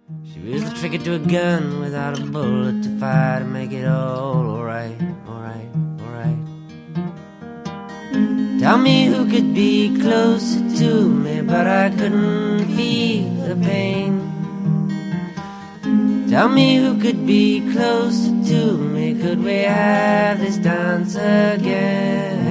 She was the trigger to a gun without a bullet to fire to make it all alright, alright, alright. Tell me who could be closer to me, but I couldn't feel the pain. Tell me who could be closer to me, could we have this dance again?